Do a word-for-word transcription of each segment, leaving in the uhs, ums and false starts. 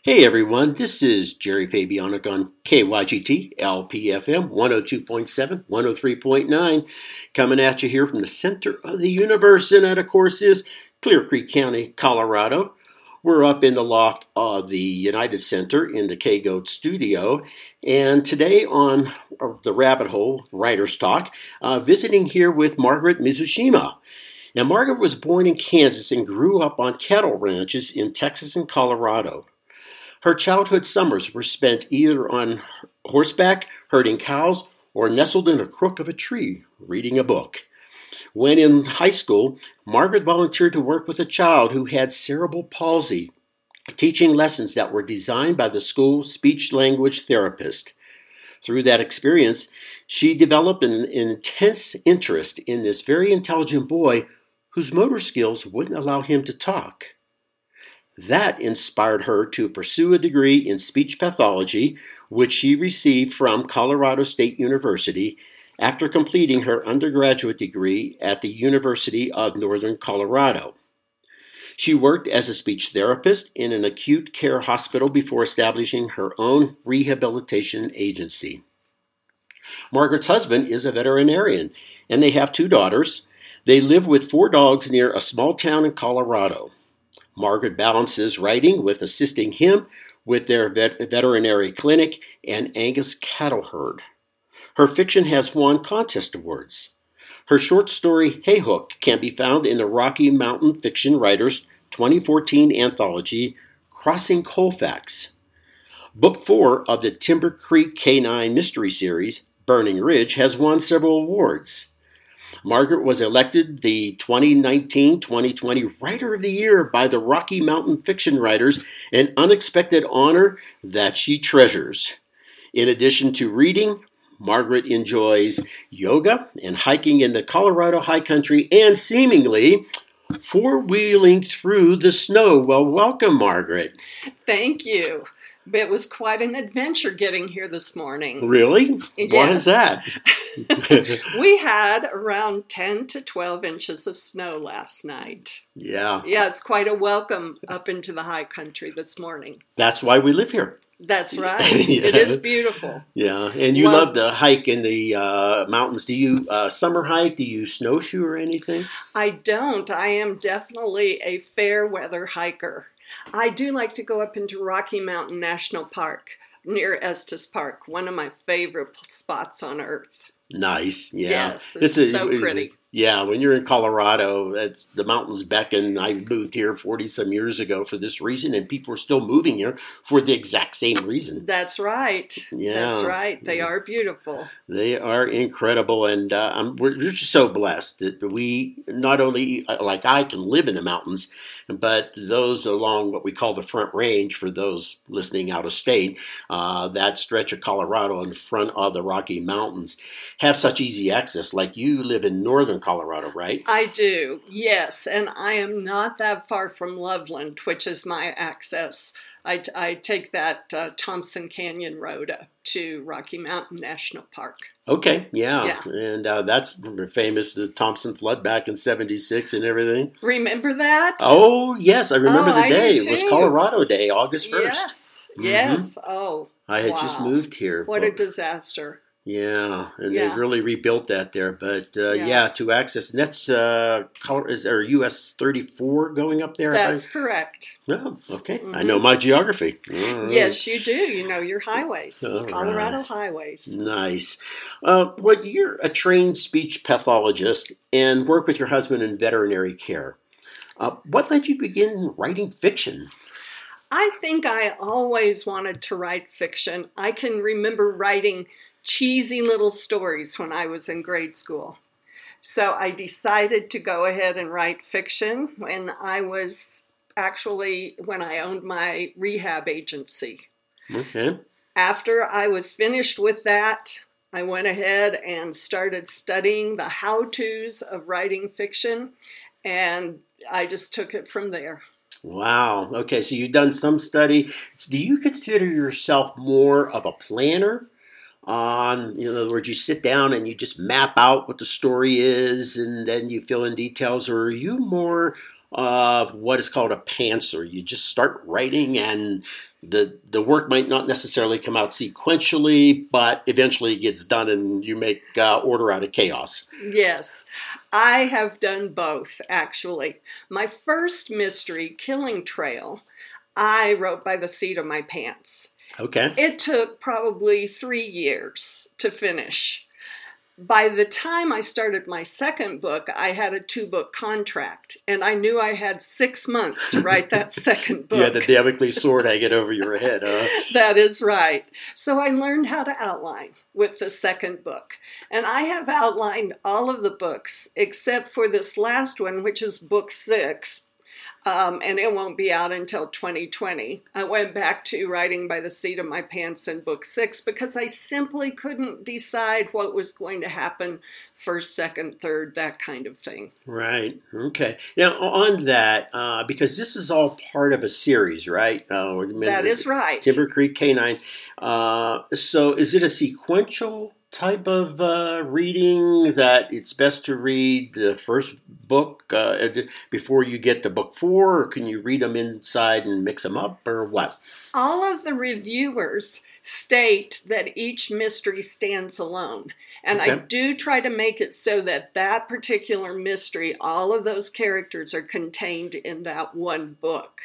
Hey everyone, this is Jerry Fabianic on K Y G T L P F M one oh two point seven, one oh three point nine, coming at you here from the center of the universe, and that of course is Clear Creek County, Colorado. We're up in the loft of the United Center in the K-Goat studio, and today on the Rabbit Hole Writers Talk, uh, visiting here with Margaret Mizushima. Now, Margaret was born in Kansas and grew up on cattle ranches in Texas and Colorado. Her childhood summers were spent either on horseback, herding cows, or nestled in a crook of a tree, reading a book. When in high school, Margaret volunteered to work with a child who had cerebral palsy, teaching lessons that were designed by the school's speech-language therapist. Through that experience, she developed an, an intense interest in this very intelligent boy whose motor skills wouldn't allow him to talk. That inspired her to pursue a degree in speech pathology, which she received from Colorado State University after completing her undergraduate degree at the University of Northern Colorado. She worked as a speech therapist in an acute care hospital before establishing her own rehabilitation agency. Margaret's husband is a veterinarian, and they have two daughters. They live with four dogs near a small town in Colorado. Margaret balances writing with assisting him with their vet- veterinary clinic and Angus cattle herd. Her fiction has won contest awards. Her short story, Hey Hook, can be found in the Rocky Mountain Fiction Writers twenty fourteen anthology, Crossing Colfax. Book four of the Timber Creek K nine mystery series, Burning Ridge, has won several awards. Margaret was elected the twenty nineteen twenty twenty Writer of the Year by the Rocky Mountain Fiction Writers, an unexpected honor that she treasures. In addition to reading, Margaret enjoys yoga and hiking in the Colorado high country and seemingly four-wheeling through the snow. Well, welcome, Margaret. Thank you. It was quite an adventure getting here this morning. Really? Yes. What is that? We had around ten to twelve inches of snow last night. Yeah. Yeah, it's quite a welcome up into the high country this morning. That's why we live here. That's right. Yeah. It is beautiful. Yeah, and you Well, love to hike in the uh, mountains. Do you uh, summer hike? Do you snowshoe or anything? I don't. I am definitely a fair weather hiker. I do like to go up into Rocky Mountain National Park near Estes Park, one of my favorite spots on earth. Nice, yeah. Yes, it's so pretty. Yeah, when you're in Colorado, it's, the mountains beckon. I moved here forty-some years ago for this reason, and people are still moving here for the exact same reason. That's right. Yeah. That's right. They are beautiful. They are incredible, and uh, I'm, we're just so blessed that we not only, like I, can live in the mountains, but those along what we call the Front Range, for those listening out of state, uh, that stretch of Colorado in front of the Rocky Mountains, have such easy access. Like you live in northern Colorado, right? I do, yes, and I am not that far from Loveland, which is my access. I, I take that uh, Thompson Canyon Road up to Rocky Mountain National Park. Okay, yeah, Yeah. and uh, that's famous, the Thompson flood back in seventy-six and everything. Remember that? Oh, yes, I remember Oh, the I do day. It was too. Colorado Day, August first. Yes, Mhm. yes. Oh, I had wow. just moved here. What a but- disaster. Yeah, and Yeah. they've really rebuilt that there. But uh, yeah. Yeah. to access, and that's uh, color is there U S thirty-four going up there? That's correct. Oh, okay. I Mhm. know my geography. All right. Yes, you do. You know your highways, All Colorado right. highways. Nice. Uh, well, you're a trained speech pathologist and work with your husband in veterinary care. Uh, what led you begin writing fiction? I think I always wanted to write fiction. I can remember writing cheesy little stories when I was in grade school. So I decided to go ahead and write fiction when I was actually, when I owned my rehab agency. Okay. After I was finished with that, I went ahead and started studying the how-tos of writing fiction, and I just took it from there. Wow. Okay, so you've done some study. Do you consider yourself more of a planner? On, in other words, you sit down and you just map out what the story is, and then you fill in details, or are you more of what is called a pantser? You just start writing and the the work might not necessarily come out sequentially, but eventually it gets done and you make uh, order out of chaos. Yes, I have done both, actually. My first mystery, Killing Trail, I wrote by the seat of my pants. Okay. It took probably three years to finish. By the time I started my second book, I had a two-book contract, and I knew I had six months to write that second book. You had the Damocles sword hanging over your head, huh? That is right. So I learned how to outline with the second book. And I have outlined all of the books except for this last one, which is book six. Um, and it won't be out until twenty twenty. I went back to writing by the seat of my pants in book six because I simply couldn't decide what was going to happen first, second, third, that kind of thing. Right. Okay. Now, on that, uh, because this is all part of a series, right? Uh, that is right. Timber Creek Canine. Uh, so is it a sequential type of uh, reading that it's best to read the first book uh, before you get to book four, or can you read them inside and mix them up, or what? All of the reviewers state that each mystery stands alone. And okay. I do try to make it so that that particular mystery, all of those characters are contained in that one book.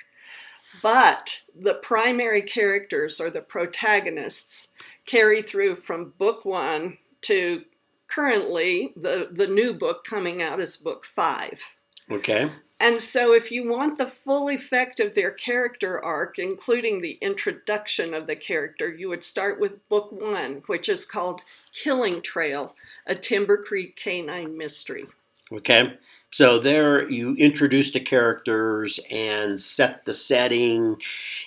But the primary characters, or the protagonists, carry through from book one to currently the, the new book coming out is book five. Okay. And so if you want the full effect of their character arc, including the introduction of the character, you would start with book one, which is called Killing Trail, a Timber Creek Canine Mystery. Okay. So there you introduce the characters and set the setting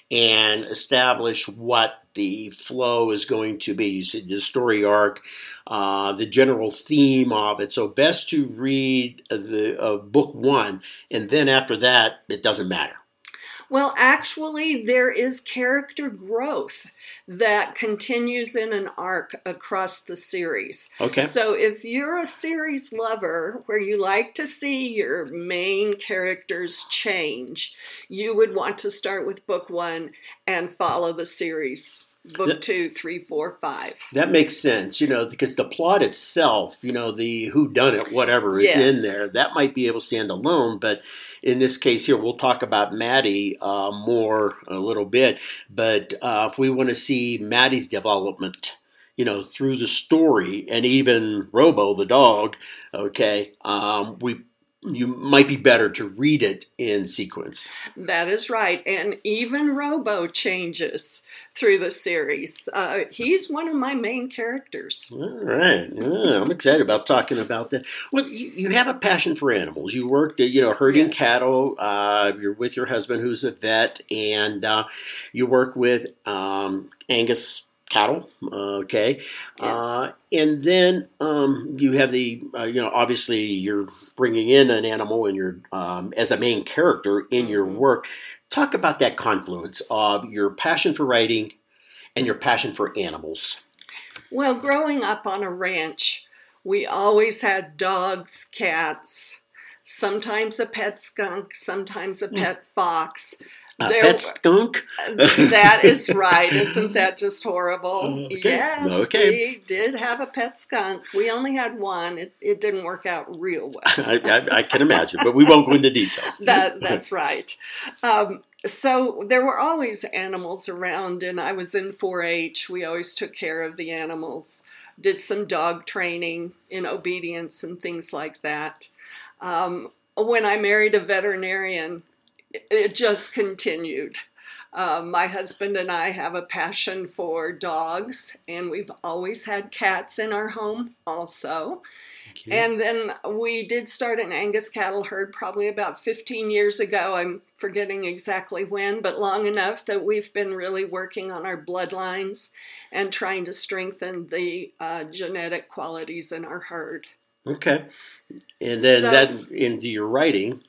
and establish what the flow is going to be. You said the story arc, uh, the general theme of it. So best to read the uh, book one, and then after that, it doesn't matter. Well, actually, there is character growth that continues in an arc across the series. Okay. So if you're a series lover where you like to see your main characters change, you would want to start with book one and follow the series. Book that, two, three, four, five. That makes sense, you know, because the plot itself, you know, the whodunit, whatever is yes. in there, that might be able to stand alone. But in this case here, we'll talk about Maddie uh, more a little bit. But uh, if we want to see Maddie's development, you know, through the story, and even Robo, the dog, okay, um, we you might be better to read it in sequence. That is right. And even Robo changes through the series. Uh, he's one of my main characters. All right. Yeah, I'm excited about talking about that. Well, you, you have a passion for animals. You worked, you know, herding yes. cattle. Uh, you're with your husband, who's a vet, and uh, you work with um, Angus cattle, okay, yes. uh, and then um, you have the, uh, you know, obviously you're bringing in an animal and you're um, as a main character in mm-hmm. your work. Talk about that confluence of your passion for writing and your passion for animals. Well, growing up on a ranch, we always had dogs, cats, sometimes a pet skunk, sometimes a pet fox. A there, pet skunk? That is right. Isn't that just horrible? Okay. Yes, okay. we did have a pet skunk. We only had one. It, it didn't work out real well. I, I, I can imagine, but we won't go into details. that That's right. Um, so there were always animals around, and I was in four H. We always took care of the animals, did some dog training in obedience and things like that. Um, when I married a veterinarian, it just continued. Um, my husband and I have a passion for dogs, and we've always had cats in our home also. And then we did start an Angus cattle herd probably about fifteen years ago. I'm forgetting exactly when, but long enough that we've been really working on our bloodlines and trying to strengthen the uh, genetic qualities in our herd. Okay. And then so, that into your writing.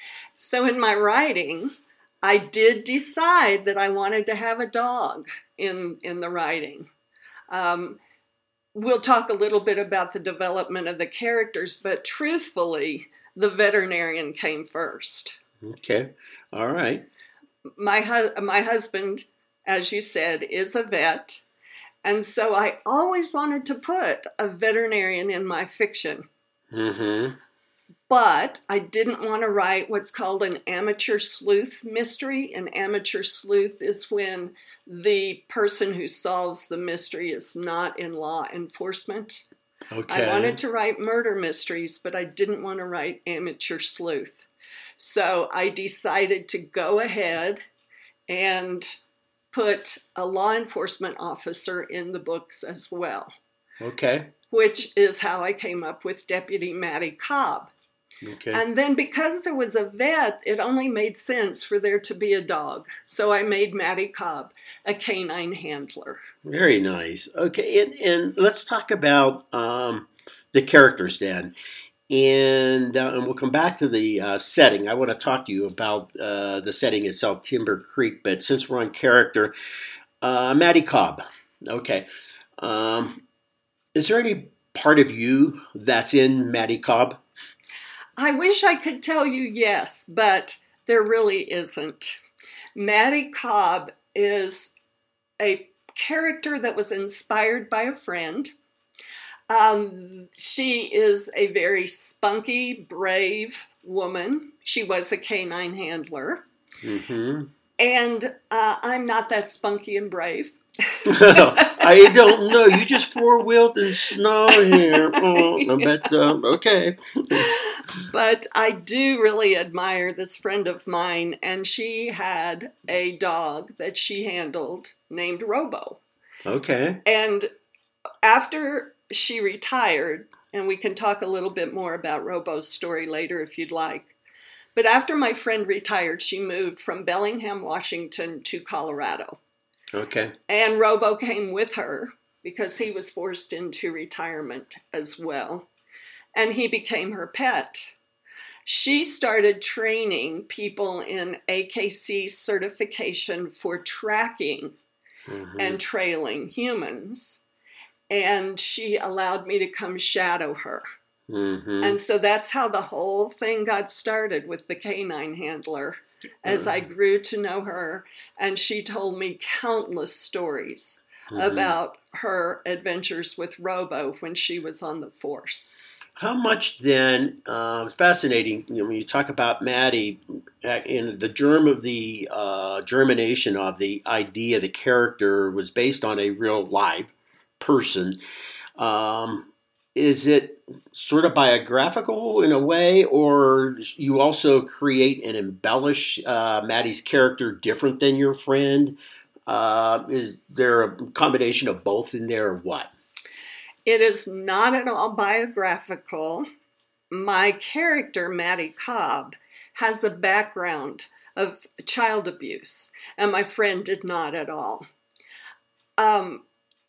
So in my writing, I did decide that I wanted to have a dog in, in the writing. Um, we'll talk a little bit about the development of the characters, but truthfully, the veterinarian came first. Okay. All right. My, hu- my husband as you said, is a vet. And so I always wanted to put a veterinarian in my fiction. Mm-hmm. But I didn't want to write what's called an amateur sleuth mystery. An amateur sleuth is when the person who solves the mystery is not in law enforcement. Okay. I wanted to write murder mysteries, but I didn't want to write amateur sleuth. So I decided to go ahead and put a law enforcement officer in the books as well. Okay. Which is how I came up with Deputy Maddie Cobb. Okay. And then because there was a vet, it only made sense for there to be a dog. So I made Maddie Cobb a canine handler. Very nice. Okay, and, and let's talk about um, the characters then. And, uh, and we'll come back to the uh, setting. I want to talk to you about uh, the setting itself, Timber Creek. But since we're on character, uh, Maddie Cobb. Okay. Um, is there any part of you that's in Maddie Cobb? I wish I could tell you yes, but there really isn't. Maddie Cobb is a character that was inspired by a friend. Um, she is a very spunky, brave woman. She was a canine handler. Mm-hmm. And uh, I'm not that spunky and brave. I don't know. You just four-wheeled in snow here. Oh, but, um, okay. But I do really admire this friend of mine, and she had a dog that she handled named Robo. Okay. And after she retired, and we can talk a little bit more about Robo's story later if you'd like, but after my friend retired, she moved from Bellingham, Washington to Colorado. Okay. And Robo came with her because he was forced into retirement as well. And he became her pet. She started training people in A K C certification for tracking mm-hmm. and trailing humans. And she allowed me to come shadow her. Mm-hmm. And so that's how the whole thing got started with the canine handler. As I grew to know her, and she told me countless stories mm-hmm. about her adventures with Robo when she was on the force. How much then, uh, it's fascinating, you know, when you talk about Maddie, in the germ of the uh, germination of the idea, the character was based on a real live person. Um, is it sort of biographical in a way, or you also create and embellish uh, Maddie's character different than your friend? Uh, is there a combination of both in there or what? It is not at all biographical. My character, Maddie Cobb, has a background of child abuse, and my friend did not at all. Um,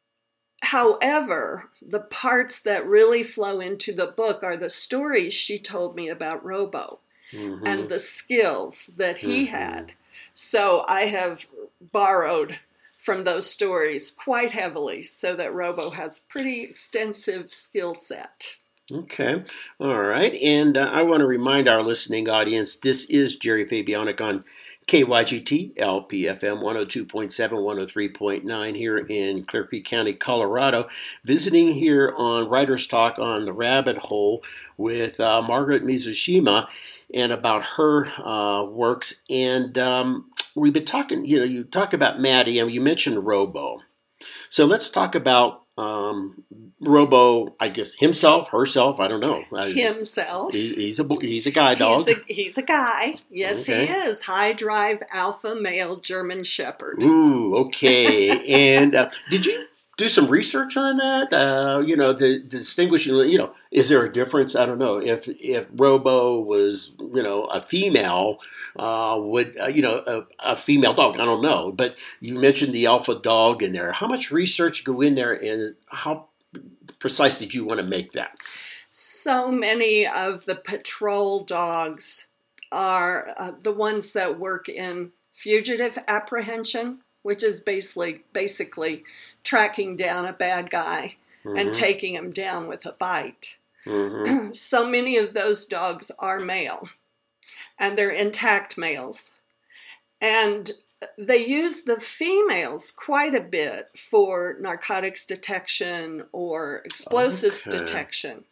However, the parts that really flow into the book are the stories she told me about Robo mm-hmm. and the skills that he mm-hmm. had. So I have borrowed from those stories quite heavily so that Robo has pretty extensive skill set. Okay. All right. And uh, I want to remind our listening audience, this is Jerry Fabianic on K Y G T, L P F M, one oh two point seven, one oh three point nine here in Clear Creek County, Colorado. Visiting here on Writer's Talk on the Rabbit Hole with uh, Margaret Mizushima and about her uh, works. And um, we've been talking, you know, you talked about Maddie and you mentioned Robo. So let's talk about um, Robo, I guess, himself, herself, I don't know. Himself. He, he's a he's a guy dog. He's a, he's a guy. Yes, okay. He is. High drive alpha male German Shepherd. Ooh, okay. And uh, did you do some research on that? Uh, you know, to, to distinguish, you know, is there a difference? I don't know. If if Robo was, you know, a female, uh, would, uh, you know, a, a female dog, I don't know. But you mentioned the alpha dog in there. How much research go in there and how precise did you want to make that? So many of the patrol dogs are uh, the ones that work in fugitive apprehension, which is basically basically tracking down a bad guy mm-hmm. and taking him down with a bite. Mm-hmm. So many of those dogs are male, and they're intact males. And They use the females quite a bit for narcotics detection or explosives Okay. detection.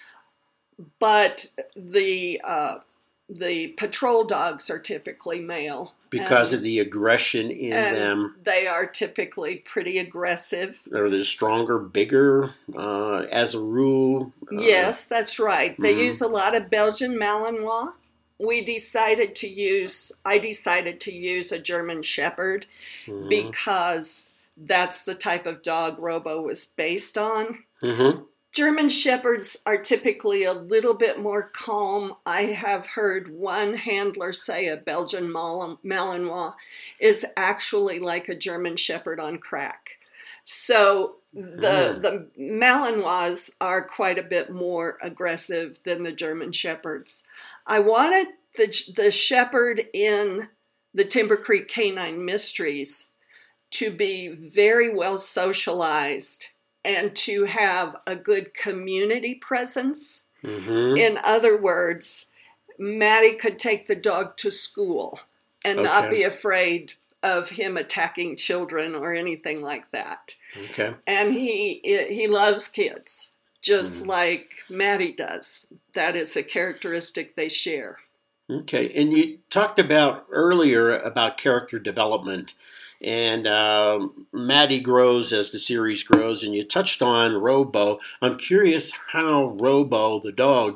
But the uh, the patrol dogs are typically male. Because and, of the aggression in and them. They are typically pretty aggressive. Are they stronger, bigger, uh, as a rule? Uh, Yes, that's right. They mm-hmm. use a lot of Belgian Malinois. We decided to use, I decided to use a German Shepherd mm-hmm. because that's the type of dog Robo was based on. Mm-hmm. German Shepherds are typically a little bit more calm. I have heard one handler say a Belgian Mal- Malinois is actually like a German Shepherd on crack. So the Mm. the Malinois are quite a bit more aggressive than the German Shepherds. I wanted the the Shepherd in the Timber Creek Canine Mysteries to be very well socialized and to have a good community presence. Mm-hmm. In other words, Maddie could take the dog to school and Okay. not be afraid of him attacking children or anything like that. Okay. And he he loves kids, just Mm. like Maddie does. That is a characteristic they share. Okay. And you talked about earlier about character development. And um, Maddie grows as the series grows, and you touched on Robo. I'm curious how Robo, the dog,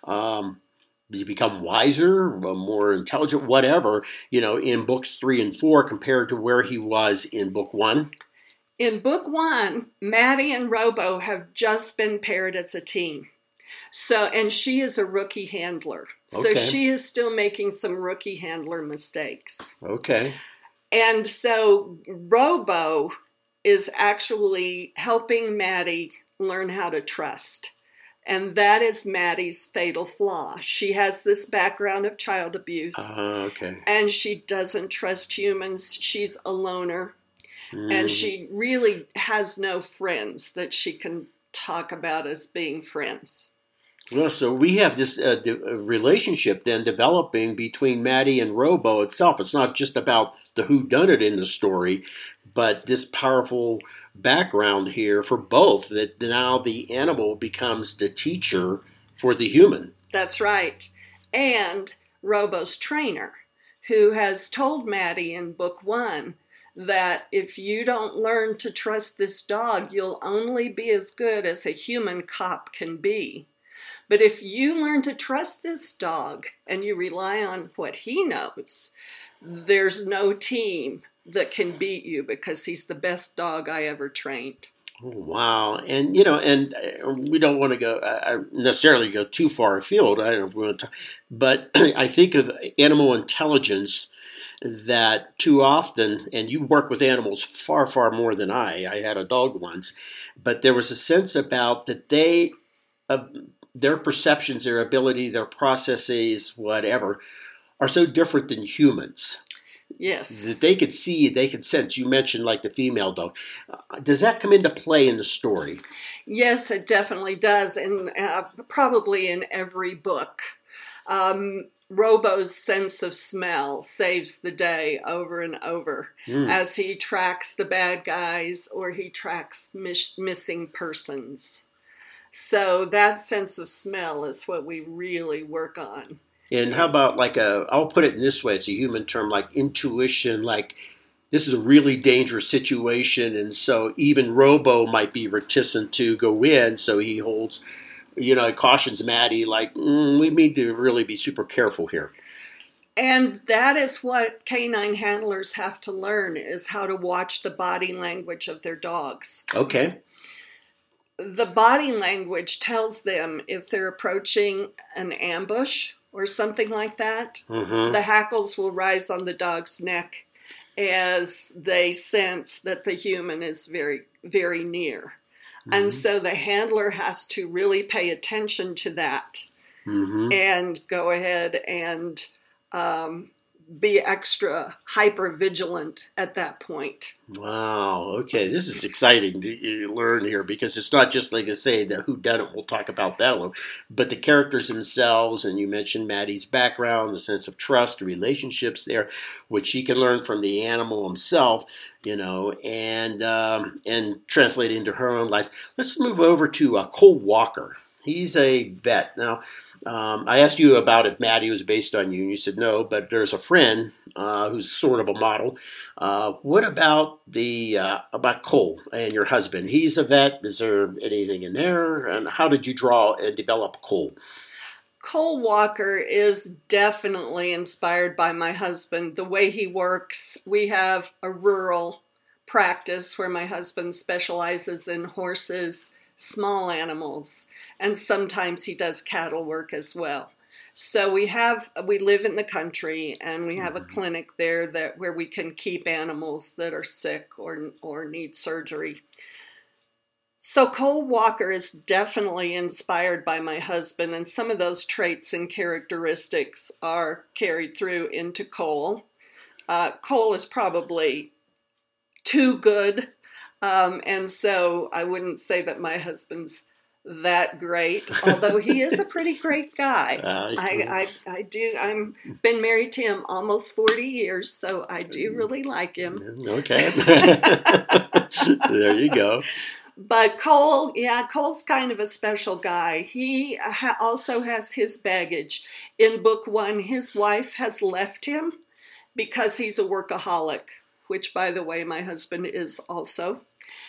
um, does he become wiser, more intelligent, whatever, you know, in books three and four compared to where he was in book one? In book one, Maddie and Robo have just been paired as a team. So, and she is a rookie handler. So Okay. she is still making some rookie handler mistakes. Okay. And so Robo is actually helping Maddie learn how to trust. And that is Maddie's fatal flaw. She has this background of child abuse. Uh, okay. And she doesn't trust humans. She's a loner. Mm. And she really has no friends that she can talk about as being friends. Well, so we have this uh, de- relationship then developing between Maddie and Robo itself. It's not just about the whodunit in the story, but this powerful background here for both, that now the animal becomes the teacher for the human. That's right. And Robo's trainer, who has told Maddie in book one that if you don't learn to trust this dog, you'll only be as good as a human cop can be. But if you learn to trust this dog and you rely on what he knows, there's no team that can beat you because he's the best dog I ever trained. Oh, wow. And, you know, and we don't want to go uh, necessarily go too far afield. I don't know if we want to talk, but I think of animal intelligence that too often, and you work with animals far, far more than I. I had a dog once, but there was a sense about that they, uh, their perceptions, their ability, their processes, whatever, are so different than humans. Yes. That they could see, they could sense. You mentioned like the female dog. Uh, does that come into play in the story? Yes, it definitely does, and uh, probably in every book. Um, Robo's sense of smell saves the day over and over mm. as he tracks the bad guys or he tracks mis- missing persons. So that sense of smell is what we really work on. And how about like a, I'll put it in this way, it's a human term, like intuition, like this is a really dangerous situation, and so even Robo might be reticent to go in, so he holds, you know, cautions Maddie, like, mm, we need to really be super careful here. And that is what canine handlers have to learn, is how to watch the body language of their dogs. Okay. The body language tells them if they're approaching an ambush or something like that. Mm-hmm. The hackles will rise on the dog's neck as they sense that the human is very, very near. Mm-hmm. And so the handler has to really pay attention to that mm-hmm. and go ahead and um, be extra hyper vigilant at that point. Wow. Okay, this is exciting to learn here, because it's not just like I say the whodunit. We'll talk about that a little, but the characters themselves. And you mentioned Maddie's background, the sense of trust, the relationships there, which she can learn from the animal himself, you know, and um, and translate into her own life. Let's move over to uh, Cole Walker. He's a vet now. Um, I asked you about if Maddie was based on you, and you said no, but there's a friend uh, who's sort of a model. Uh, what about the uh, about Cole and your husband? He's a vet. Is there anything in there? And how did you draw and develop Cole? Cole Walker is definitely inspired by my husband. The way he works, we have a rural practice where my husband specializes in horses, small animals, and sometimes he does cattle work as well. So we have we live in the country, and we have a clinic there that where we can keep animals that are sick or or need surgery. So Cole Walker is definitely inspired by my husband, and some of those traits and characteristics are carried through into Cole. Uh, Cole is probably too good. Um, and so I wouldn't say that my husband's that great, although he is a pretty great guy. Uh, I, I, I do. I'm been married to him almost forty years, so I do really like him. Okay. There you go. But Cole, yeah, Cole's kind of a special guy. He ha- also has his baggage. In book one, his wife has left him because he's a workaholic, which, by the way, my husband is also.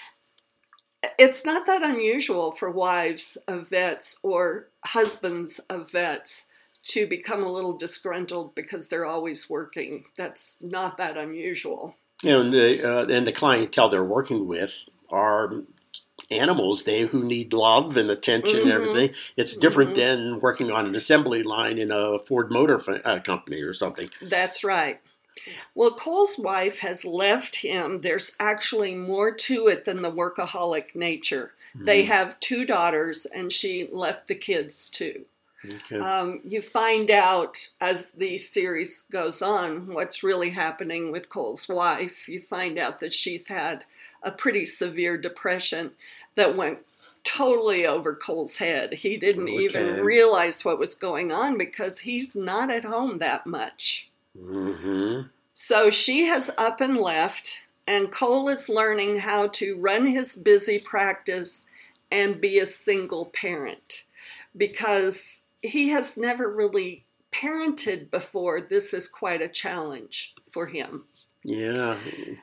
It's not that unusual for wives of vets or husbands of vets to become a little disgruntled because they're always working. That's not that unusual. You know, and the, uh, and the clientele they're working with are animals they who need love and attention mm-hmm. and everything. It's different mm-hmm. than working on an assembly line in a Ford Motor uh, company or something. That's right. Well, Cole's wife has left him. There's actually more to it than the workaholic nature. Mm-hmm. They have two daughters, and she left the kids too. Okay. Um, you find out as the series goes on what's really happening with Cole's wife. You find out that she's had a pretty severe depression that went totally over Cole's head. He didn't okay. even realize what was going on because he's not at home that much. Mm-hmm. So she has up and left, and Cole is learning how to run his busy practice and be a single parent because he has never really parented before. This is quite a challenge for him. Yeah.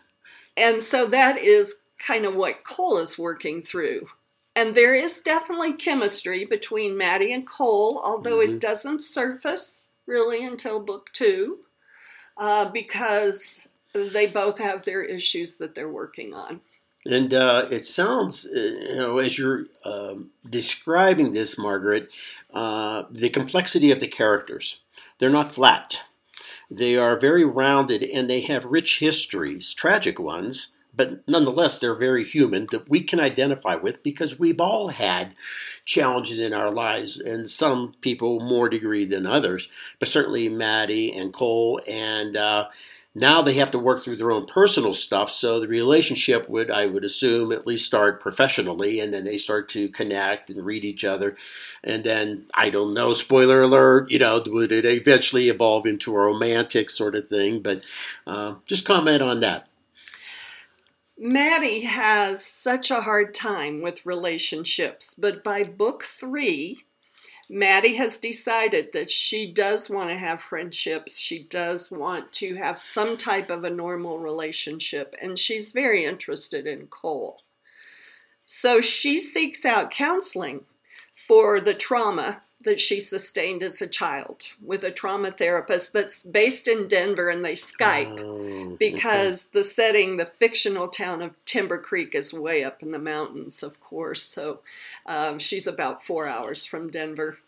And so that is kind of what Cole is working through. And there is definitely chemistry between Maddie and Cole, although mm-hmm. it doesn't surface really until book two. Uh, because they both have their issues that they're working on. And uh, it sounds, you know, as you're um, describing this, Margaret, uh, the complexity of the characters. They're not flat. They are very rounded, and they have rich histories, tragic ones, but nonetheless, they're very human that we can identify with because we've all had challenges in our lives, and some people more degree than others, but certainly Maddie and Cole, and uh, now they have to work through their own personal stuff, so the relationship would, I would assume, at least start professionally, and then they start to connect and read each other, and then, I don't know, spoiler alert, you know, would it eventually evolve into a romantic sort of thing, but uh, just comment on that. Maddie has such a hard time with relationships, but by book three, Maddie has decided that she does want to have friendships. She does want to have some type of a normal relationship, and she's very interested in Cole. So she seeks out counseling for the trauma that she sustained as a child with a trauma therapist that's based in Denver, and they Skype oh, because okay. the setting, the fictional town of Timber Creek, is way up in the mountains, of course. So um, she's about four hours from Denver.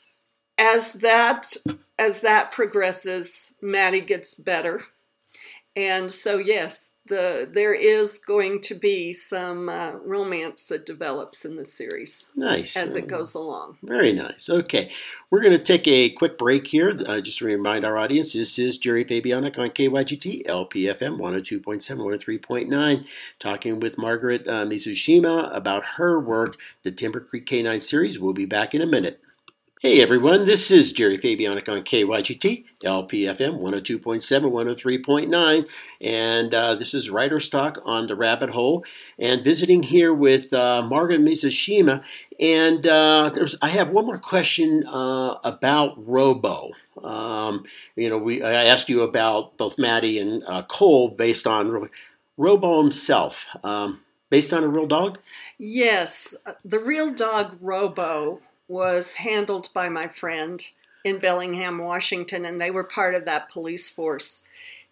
As that as that progresses, Maddie gets better, And so, yes, the there is going to be some uh, romance that develops in the series. Nice. As it goes along. Very nice. Okay. We're going to take a quick break here. Uh, just to remind our audience, this is Jerry Fabianic on K Y G T, L P F M one oh two point seven, one oh three point nine, talking with Margaret uh, Mizushima about her work, the Timber Creek K nine series. We'll be back in a minute. Hey everyone, this is Jerry Fabianic on K Y G T, L P F M one oh two point seven, one oh three point nine, and uh, this is Writer's Talk on the Rabbit Hole, and visiting here with uh, Margaret Mizushima, and uh, there's I have one more question uh, about Robo. Um, you know, we I asked you about both Maddie and uh, Cole based on Robo himself, um, based on a real dog? Yes, the real dog Robo was handled by my friend in Bellingham, Washington, and they were part of that police force.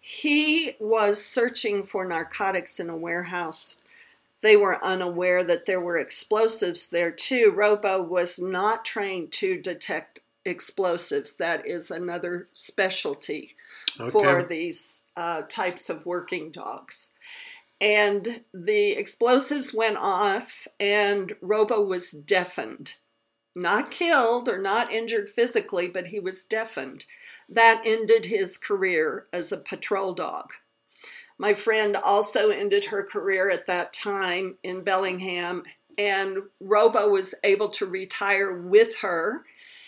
He was searching for narcotics in a warehouse. They were unaware that there were explosives there too. Robo was not trained to detect explosives. That is another specialty okay. for these uh, types of working dogs. And the explosives went off, and Robo was deafened. Not killed or not injured physically, but he was deafened. That ended his career as a patrol dog. My friend also ended her career at that time in Bellingham, and Robo was able to retire with her,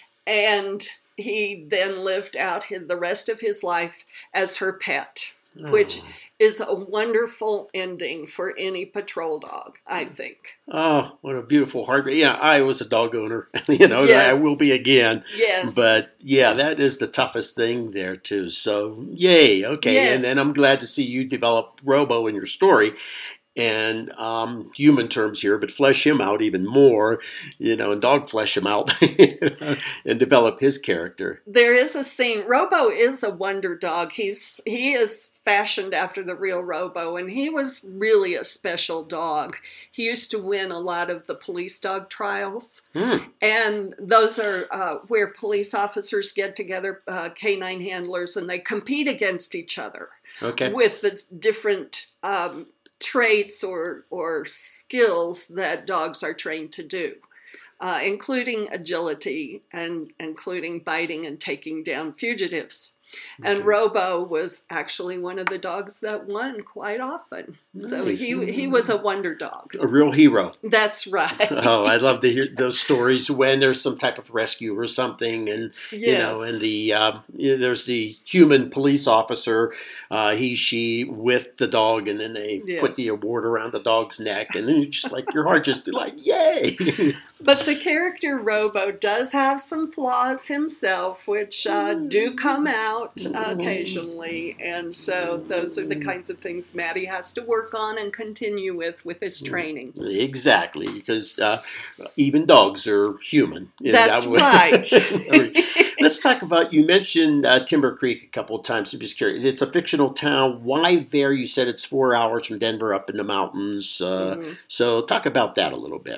and he then lived out his, the rest of his life as her pet, oh. which is a wonderful ending for any patrol dog, I think. Oh, what a beautiful heart. Yeah, I was a dog owner. you know, yes. I will be again. Yes. But yeah, that is the toughest thing there too. So yay. Okay. Yes. And, and I'm glad to see you develop Robo in your story. And um, human terms here, but flesh him out even more, you know, and dog flesh him out and develop his character. There is a scene. Robo is a wonder dog. He's he is fashioned after the real Robo, and he was really a special dog. He used to win a lot of the police dog trials, mm. and those are uh, where police officers get together, uh, K nine handlers, and they compete against each other okay. with the different Um, traits or or skills that dogs are trained to do, uh, including agility and including biting and taking down fugitives. Okay. And Robo was actually one of the dogs that won quite often. Nice. So he he was a wonder dog. A real hero. That's right. Oh, I'd love to hear those stories when there's some type of rescue or something. And, yes. you know, and the uh, there's the human police officer, uh, he, she, with the dog, and then they yes. put the award around the dog's neck. And then you just like, your heart just like, yay. But the character Robo does have some flaws himself, which uh, do come out occasionally, and so those are the kinds of things Maddie has to work on and continue with with his training. Exactly, because uh, even dogs are human. That's that right. Let's talk about, you mentioned uh, Timber Creek a couple of times. I'm just curious. It's a fictional town. Why there? You said it's four hours from Denver up in the mountains. Uh, mm-hmm. So talk about that a little bit.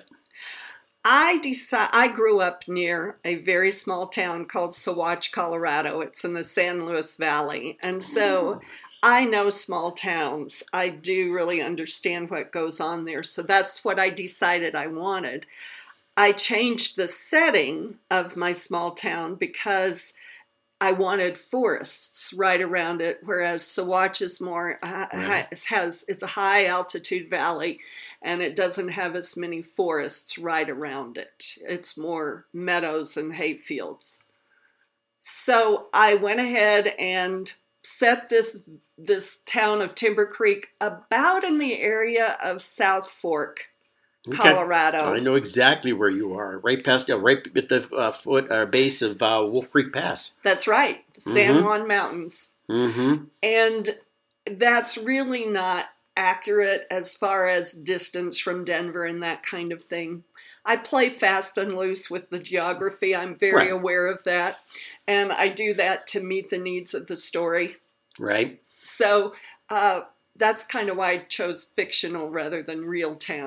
I decide, I grew up near a very small town called Saguache, Colorado. It's in the San Luis Valley. And so I know small towns. I do really understand what goes on there. So that's what I decided I wanted. I changed the setting of my small town because I wanted forests right around it, whereas Saguache is more uh, has it's a high altitude valley, and it doesn't have as many forests right around it. It's more meadows and hay fields. So I went ahead and set this this town of Timber Creek about in the area of South Fork, Colorado. Okay. I know exactly where you are, right past, uh, right at the uh, foot or uh, base of uh, Wolf Creek Pass. That's right, the San mm-hmm. Juan Mountains. Mm-hmm. And that's really not accurate as far as distance from Denver and that kind of thing. I play fast and loose with the geography. I'm very right. aware of that. And I do that to meet the needs of the story. Right. So uh, that's kind of why I chose fictional rather than real town.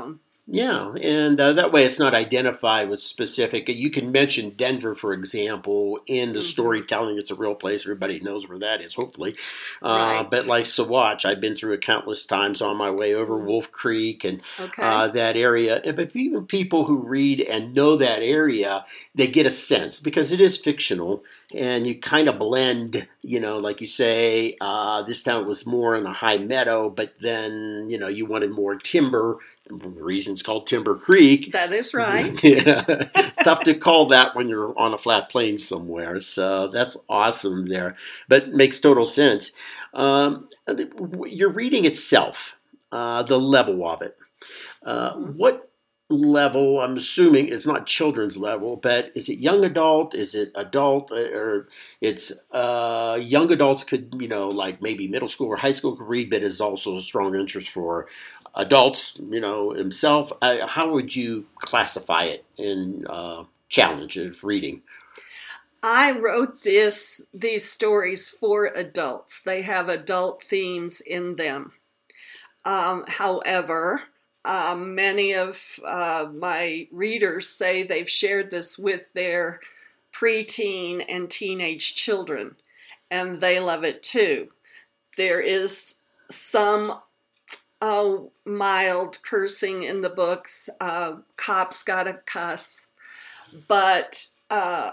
Yeah, and uh, that way it's not identified with specific. You can mention Denver, for example, in the Mm-hmm. storytelling. It's a real place. Everybody knows where that is, hopefully. Uh, Right. but like Saguache, I've been through it countless times on my way over Mm-hmm. Wolf Creek and Okay. uh, that area. And but even people who read and know that area, they get a sense because it is fictional, and you kind of blend. You know, like you say, uh, this town was more in a high meadow, but then you know you wanted more timber. The reason it's called Timber Creek. That is right. Yeah, it's tough to call that when you're on a flat plain somewhere. So that's awesome there, but makes total sense. Um, your reading itself, uh, the level of it. Uh, Mm-hmm. what level? I'm assuming it's not children's level, but is it young adult? Is it adult? Or it's uh, young adults could, you know, like maybe middle school or high school could read, but is also a strong interest for adults, you know, himself. Uh, how would you classify it in uh, challenge of reading? I wrote this these stories for adults. They have adult themes in them. Um, however, uh, many of uh, my readers say they've shared this with their preteen and teenage children, and they love it too. There is some uh, mild cursing in the books. Uh, cops gotta cuss, but uh,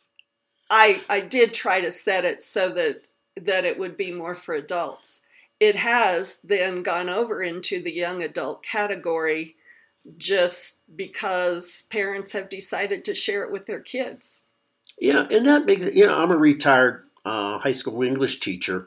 I I did try to set it so that that it would be more for adults. It has then gone over into the young adult category just because parents have decided to share it with their kids. Yeah, and that makes you know I'm a retired uh, high school English teacher,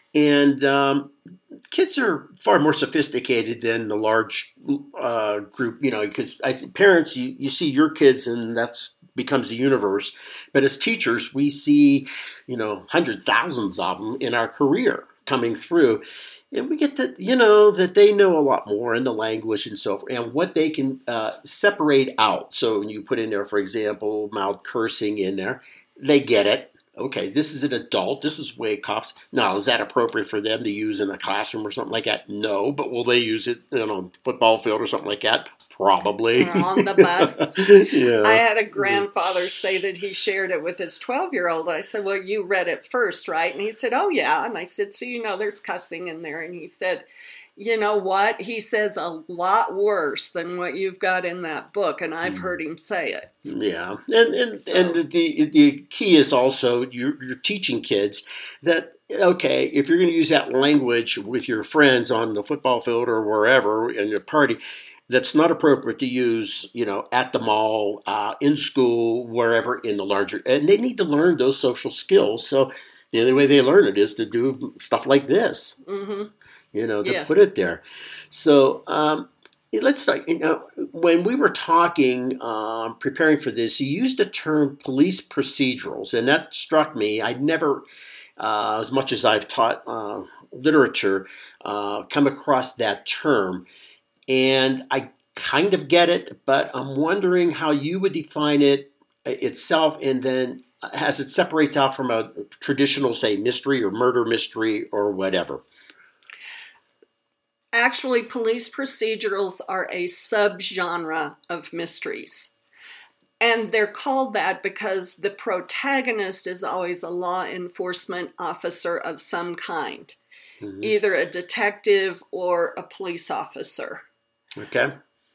and um, kids are far more sophisticated than the large uh, group. You know, because I think parents, you you see your kids, and that's becomes the universe. But as teachers, we see you know hundred thousands of them in our career coming through. And we get that, you know, that they know a lot more in the language and so forth, and what they can uh, separate out. So when you put in there, for example, mild cursing in there, they get it. Okay, this is an adult. This is way cops. Now, is that appropriate for them to use in a classroom or something like that? No, but will they use it you know, on a football field or something like that? Probably. Or on the bus. Yeah. I had a grandfather say that he shared it with his twelve-year-old. I said, well, you read it first, right? And he said, oh, yeah. And I said, so you know there's cussing in there. And he said, you know what? He says a lot worse than what you've got in that book. And I've heard him say it. Yeah, and and, So- and the the key is also you're, you're teaching kids that, okay, if you're going to use that language with your friends on the football field or wherever in your party, that's not appropriate to use, you know, at the mall, uh, in school, wherever in the larger, and they need to learn those social skills. So the only way they learn it is to do stuff like this, Mm-hmm. you know, to Yes. put it there. So um, let's start. You know, when we were talking, um, preparing for this, you used the term police procedurals, and that struck me. I'd never, uh, as much as I've taught uh, literature, uh, come across that term. And I kind of get it, but I'm wondering how you would define it itself, and then as it separates out from a traditional, say, mystery or murder mystery or whatever. Actually, police procedurals are a subgenre of mysteries. And they're called that because the protagonist is always a law enforcement officer of some kind, Mm-hmm. either a detective or a police officer. Okay.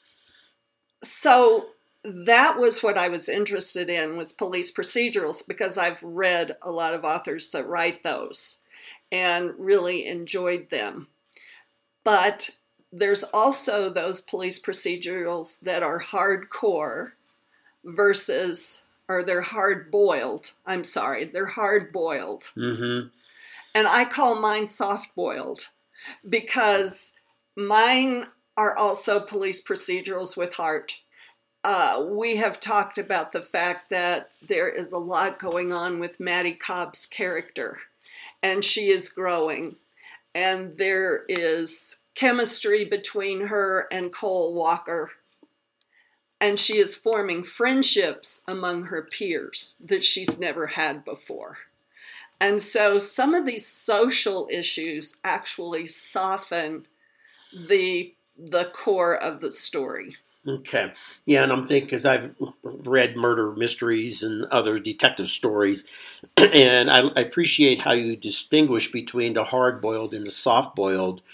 So that was what I was interested in, was police procedurals, because I've read a lot of authors that write those and really enjoyed them. But there's also those police procedurals that are hardcore versus, or they're hard-boiled. I'm sorry, they're hard-boiled. Mm-hmm. And I call mine soft-boiled because mine are also police procedurals with heart. Uh, we have talked about the fact that there is a lot going on with Maddie Cobb's character, and she is growing. And there is chemistry between her and Cole Walker. And she is forming friendships among her peers that she's never had before. And so some of these social issues actually soften the the core of the story. Okay. Yeah, and I'm thinking because I've read murder mysteries and other detective stories, and I, I appreciate how you distinguish between the hard-boiled and the soft-boiled.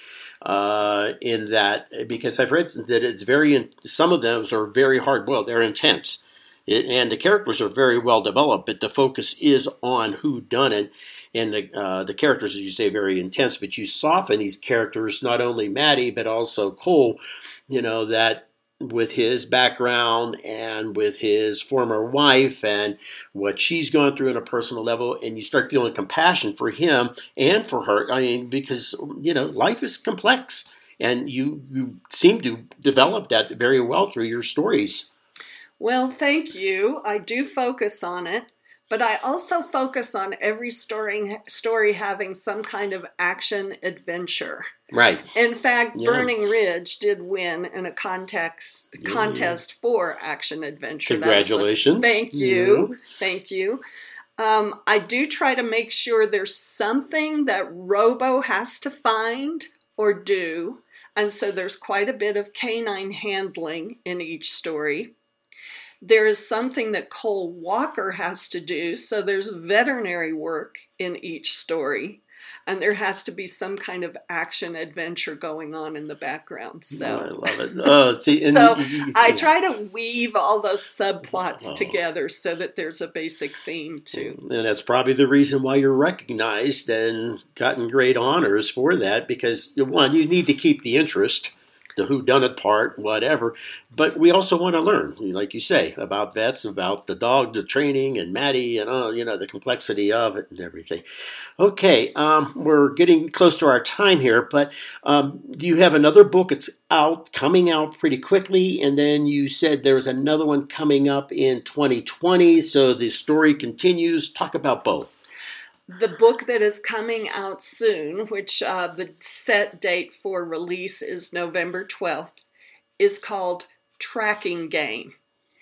Uh, in that, because I've read that it's very, some of those are very hard-boiled. They're intense, it, and the characters are very well developed. But the focus is on who done it, and the uh, the characters, as you say, very intense. But you soften these characters, not only Maddie but also Cole. You know that with his background and with his former wife and what she's gone through on a personal level, and you start feeling compassion for him and for her. I mean, because, you know, life is complex, and you, you seem to develop that very well through your stories. Well, thank you. I do focus on it, but I also focus on every story, story having some kind of action adventure. Right. In fact, Yeah. Burning Ridge did win in a context, contest mm-hmm. for action adventure. Congratulations. A, thank you. Mm-hmm. Thank you. Um, I do try to make sure there's something that Robo has to find or do. And so there's quite a bit of canine handling in each story. There is something that Cole Walker has to do. So there's veterinary work in each story. And there has to be some kind of action adventure going on in the background. So oh, I love it. Oh, see, and so you, you, you, I try to weave all those subplots oh. together so that there's a basic theme too. And that's probably the reason why you're recognized and gotten great honors for that. Because one, you need to keep the interest, the whodunit part, whatever. But we also want to learn, like you say, about vets, about the dog, the training, and Maddie, and uh, you know, the complexity of it and everything. Okay, um, we're getting close to our time here, but um, do you have another book that's out, coming out pretty quickly? And then you said there's another one coming up in twenty twenty, so the story continues. Talk about both. The book that is coming out soon, which uh, the set date for release is November twelfth, is called Tracking Game.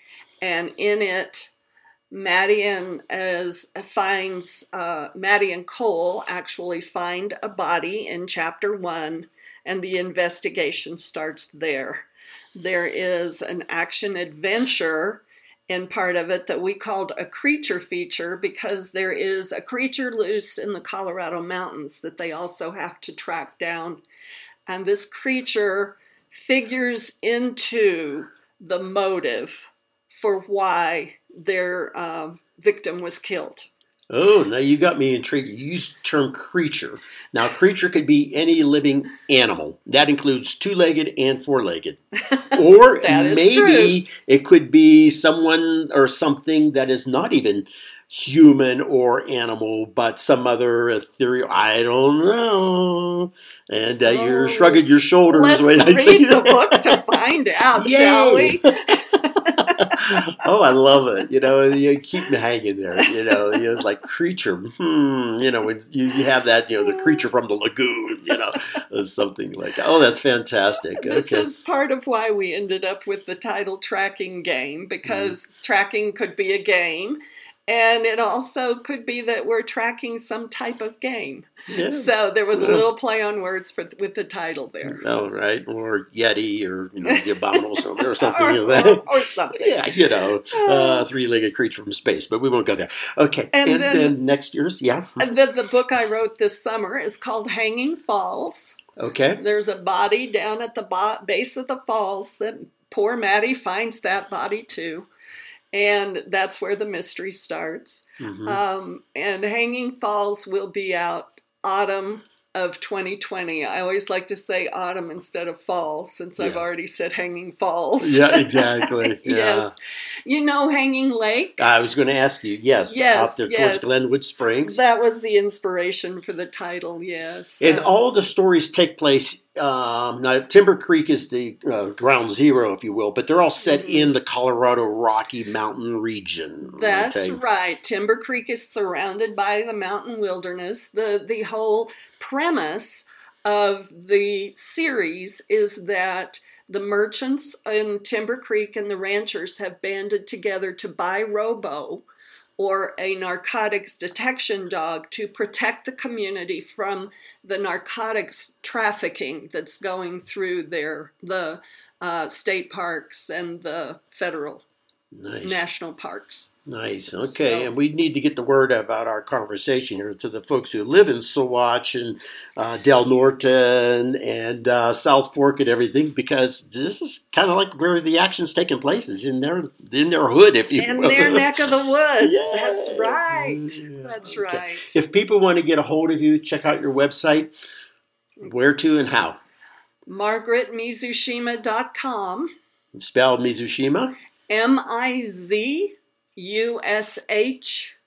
And in it, Maddie and as finds uh, Maddie and Cole actually find a body in chapter one, and the investigation starts there. There is an action adventure in part of it that we called a creature feature, because there is a creature loose in the Colorado mountains that they also have to track down. And this creature figures into the motive for why their uh, victim was killed. Oh, now you got me intrigued. You used the term creature. Now, creature could be any living animal. That includes two-legged and four-legged. Or maybe true. It could be someone or something that is not even human or animal, but some other ethereal. I don't know. And uh, oh, you're shrugging your shoulders let's when I read say the book to find out, shall we? Oh, I love it. You know, you keep me hanging there. You know, it's like creature. Hmm. You know, when you, you have that, you know, the creature from the lagoon, you know, or something like that. Oh, that's fantastic. This okay. is part of why we ended up with the title Tracking Game, because mm. tracking could be a game. And it also could be that we're tracking some type of game. Yeah. So there was a little play on words for with the title there. Oh, right. Or Yeti, or, you know, the Abominable or something or, like that. Or, or something. Yeah, you know, uh, three-legged creature from space. But we won't go there. Okay. And, and then, then next year's, yeah. And then the book I wrote this summer is called Hanging Falls. Okay. There's a body down at the bo- base of the falls that poor Maddie finds that body too. And that's where the mystery starts. Mm-hmm. Um, and Hanging Falls will be out autumn of twenty twenty. I always like to say autumn instead of fall, since yeah. I've already said Hanging Falls. Yeah, exactly. Yeah. Yes. You know Hanging Lake? I was going to ask you. Yes. Yes, Out there yes. towards Glenwood Springs. That was the inspiration for the title, yes. And all the stories take place, um, now Timber Creek is the uh, ground zero, if you will, but they're all set mm-hmm. in the Colorado Rocky Mountain region. That's okay? right. Timber Creek is surrounded by the mountain wilderness. The, the whole premise of the series is that the merchants in Timber Creek and the ranchers have banded together to buy Robo or a narcotics detection dog to protect the community from the narcotics trafficking that's going through their the uh, state parks and the federal nice. national parks. Nice. Okay. So, and we need to get the word about our conversation here to the folks who live in Saguache and uh, Del Norte and, and uh, South Fork and everything, because this is kind of like where the action's taking place, is in their in their hood, if you in will. In their neck of the woods. Yeah. That's right. That's okay. right. If people want to get a hold of you, check out your website. Where to and how? Margaret Mizushima dot com. Spell Mizushima. M I Z U S H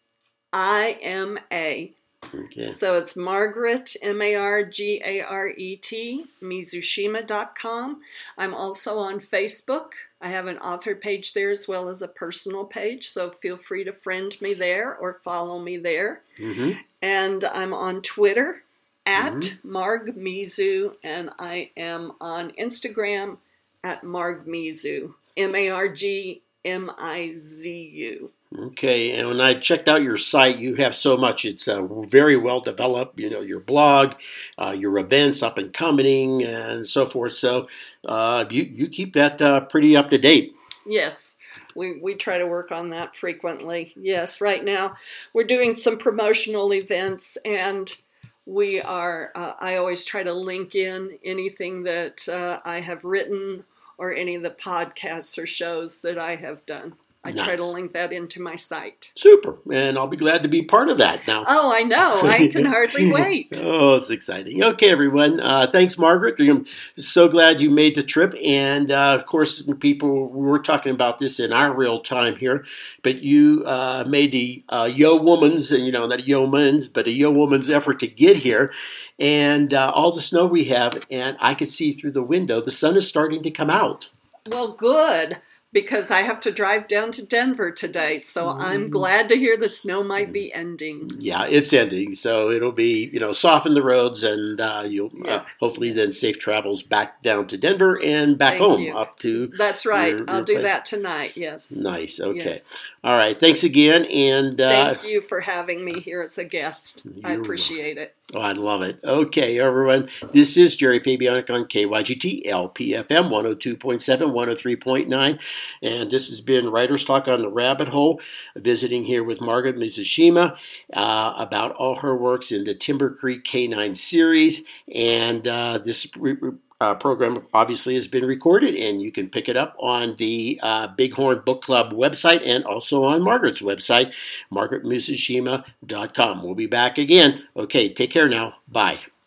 I M A. Okay. So it's Margaret, M A R G A R E T, Mizushima dot com. I'm also on Facebook. I have an author page there as well as a personal page, so feel free to friend me there or follow me there. Mm-hmm. And I'm on Twitter at mm-hmm. MargMizu, and I am on Instagram at MargMizu, M A R G M I Z U. Okay, and when I checked out your site, you have so much. It's uh, very well developed. You know, your blog, uh, your events up and coming, and so forth. So uh, you you keep that uh, pretty up to date. Yes, we we try to work on that frequently. Yes, right now we're doing some promotional events, and we are. Uh, I always try to link in anything that uh, I have written or any of the podcasts or shows that I have done. I nice. try to link that into my site. Super. And I'll be glad to be part of that now. Oh, I know. I can hardly wait. Oh, it's exciting. Okay, everyone. Uh, thanks, Margaret. I'm so glad you made the trip. And, uh, of course, people, we were talking about this in our real time here, but you uh, made the uh, Yo Woman's, you know, not Yo Men's, but a Yo Woman's effort to get here. And uh, all the snow we have, and I could see through the window, the sun is starting to come out. Well, good. Because I have to drive down to Denver today, so mm. I'm glad to hear the snow might be ending. Yeah, it's ending, so it'll be, you know, soften the roads, and uh, you'll yeah. uh, hopefully yes. then safe travels back down to Denver and back Thank home you. up to. That's right. Your, I'll your do place. that tonight. Yes. Nice. Okay. Yes. All right. Thanks again, and uh, thank you for having me here as a guest. I appreciate it. Oh, I love it. Okay, everyone. This is Jerry Fabianic on K Y G T L P F M one oh two point seven, one oh three point nine, and this has been Writer's Talk on the Rabbit Hole, visiting here with Margaret Mizushima uh, about all her works in the Timber Creek K nine series, and uh, this re- re- uh, program obviously has been recorded, and you can pick it up on the uh, Bighorn Book Club website and also on Margaret's website, Margaret Mizushima dot com. We'll be back again. Okay, take care now. Bye.